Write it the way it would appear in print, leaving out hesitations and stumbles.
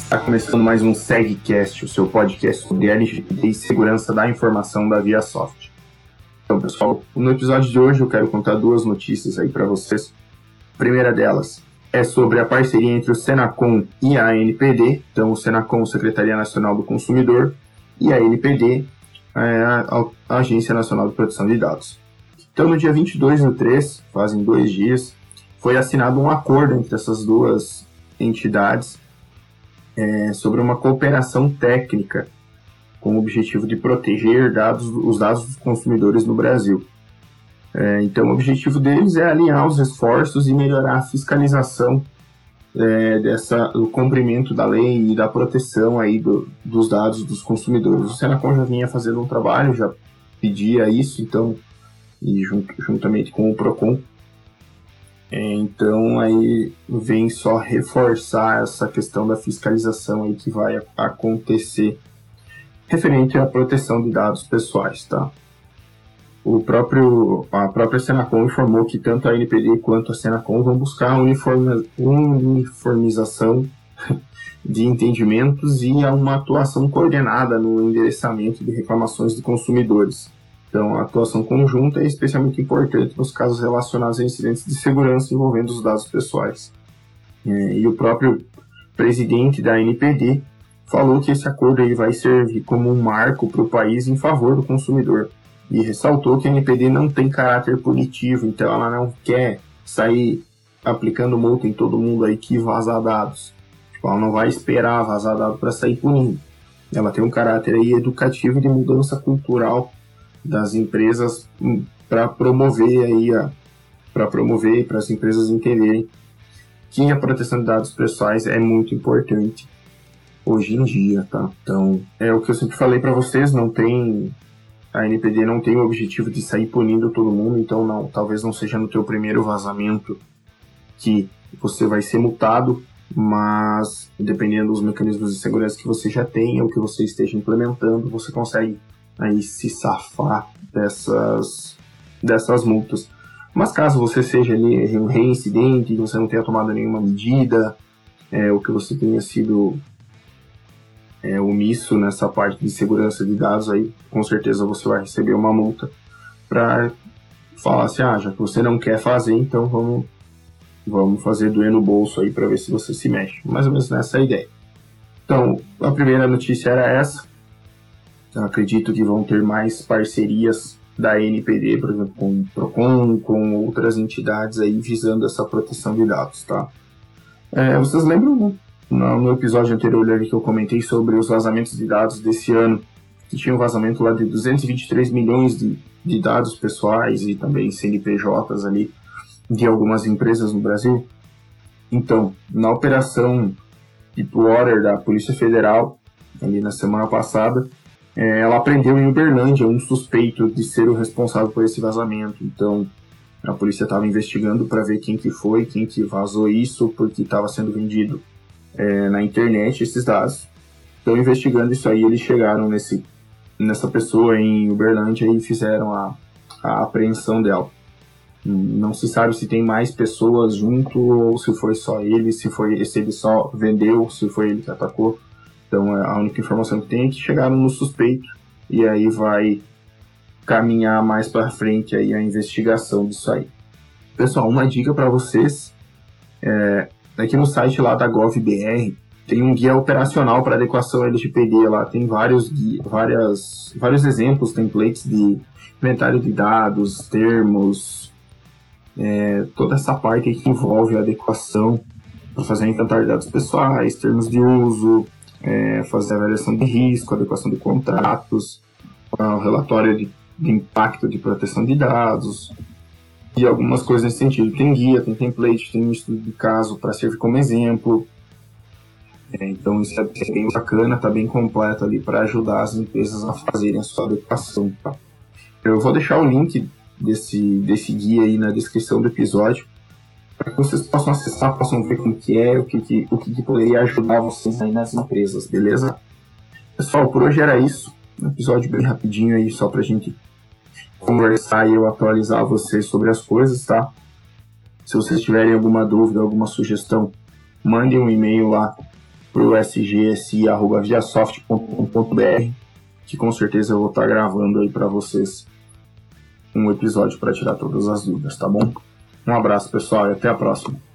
Está começando mais um SegCast, o seu podcast sobre LGPD e segurança da informação da ViaSoft. Então, pessoal, no episódio de hoje eu quero contar duas notícias aí para vocês. A primeira delas é sobre a parceria entre o Senacom e a ANPD. Então, o Senacom, Secretaria Nacional do Consumidor, e a ANPD, a Agência Nacional de Proteção de Dados. Então, no dia 22/3, fazem 2 dias, foi assinado um acordo entre essas duas entidades sobre uma cooperação técnica com o objetivo de proteger os dados dos consumidores no Brasil. Então, o objetivo deles é alinhar os esforços e melhorar a fiscalização do cumprimento da lei e da proteção aí dos dados dos consumidores. O Senacom já vinha fazendo um trabalho, já pedia isso, então, e juntamente com o Procon. Então, aí vem só reforçar essa questão da fiscalização aí que vai acontecer referente à proteção de dados pessoais, tá? A própria Senacom informou que tanto a ANPD quanto a Senacom vão buscar a uniformização de entendimentos e uma atuação coordenada no endereçamento de reclamações de consumidores. Então, a atuação conjunta é especialmente importante nos casos relacionados a incidentes de segurança envolvendo os dados pessoais. E o próprio presidente da ANPD falou que esse acordo aí vai servir como um marco para o país em favor do consumidor. E ressaltou que a ANPD não tem caráter punitivo, então ela não quer sair aplicando multa em todo mundo aí que vaza dados. Ela não vai esperar vazar dados para sair punindo. Ela tem um caráter aí educativo e de mudança cultural das empresas para promover para as empresas entenderem que a proteção de dados pessoais é muito importante hoje em dia, tá? Então, é o que eu sempre falei para vocês, a ANPD não tem o objetivo de sair punindo todo mundo, então talvez não seja no teu primeiro vazamento que você vai ser multado, mas dependendo dos mecanismos de segurança que você já tem ou que você esteja implementando, você consegue aí se safar dessas multas. Mas caso você seja ali um reincidente e você não tenha tomado nenhuma medida, ou que você tenha sido omisso nessa parte de segurança de dados, aí com certeza você vai receber uma multa para falar assim, já que você não quer fazer, então vamos fazer doer no bolso aí para ver se você se mexe. Mais ou menos nessa ideia. Então, a primeira notícia era essa. Eu acredito que vão ter mais parcerias da ANPD, por exemplo, com o Procon, com outras entidades aí visando essa proteção de dados, tá? Vocês lembram, né? No episódio anterior ali que eu comentei sobre os vazamentos de dados desse ano, que tinha um vazamento lá de 223 milhões de dados pessoais e também CNPJs ali de algumas empresas no Brasil? Então, na operação Deepwater da Polícia Federal, ali na semana passada, ela prendeu em Uberlândia um suspeito de ser o responsável por esse vazamento. Então, a polícia estava investigando para ver quem que vazou isso, porque estava sendo vendido na internet esses dados. Então, investigando isso aí, eles chegaram nessa pessoa em Uberlândia e fizeram a apreensão dela. Não se sabe se tem mais pessoas junto ou se foi só ele, se ele só vendeu, se foi ele que atacou. Então, a única informação que tem é que chegaram no suspeito e aí vai caminhar mais para frente aí a investigação disso aí. Pessoal, uma dica para vocês, aqui no site lá da GovBR tem um guia operacional para adequação LGPD, lá tem vários exemplos, templates de inventário de dados, termos, toda essa parte que envolve a adequação para fazer inventário de dados pessoais, termos de uso, fazer avaliação de risco, adequação de contratos, o relatório de impacto de proteção de dados e algumas coisas nesse sentido. Tem guia, tem template, tem um estudo de caso para servir como exemplo. Então isso é bem bacana, está bem completo ali para ajudar as empresas a fazerem a sua adequação. Tá? Eu vou deixar o link desse guia aí na descrição do episódio, para que vocês possam acessar, possam ver como que é, o que poderia ajudar vocês aí nas empresas, beleza? Pessoal, por hoje era isso. Um episódio bem rapidinho aí, só pra gente conversar e eu atualizar vocês sobre as coisas, tá? Se vocês tiverem alguma dúvida, alguma sugestão, mandem um e-mail lá para o sgsi@viasoft.com.br, que com certeza eu vou estar gravando aí para vocês um episódio para tirar todas as dúvidas, tá bom? Um abraço, pessoal, e até a próxima.